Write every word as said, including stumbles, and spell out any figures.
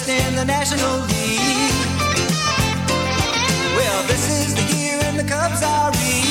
first in the National League. Well, this is the year and the Cubs are in.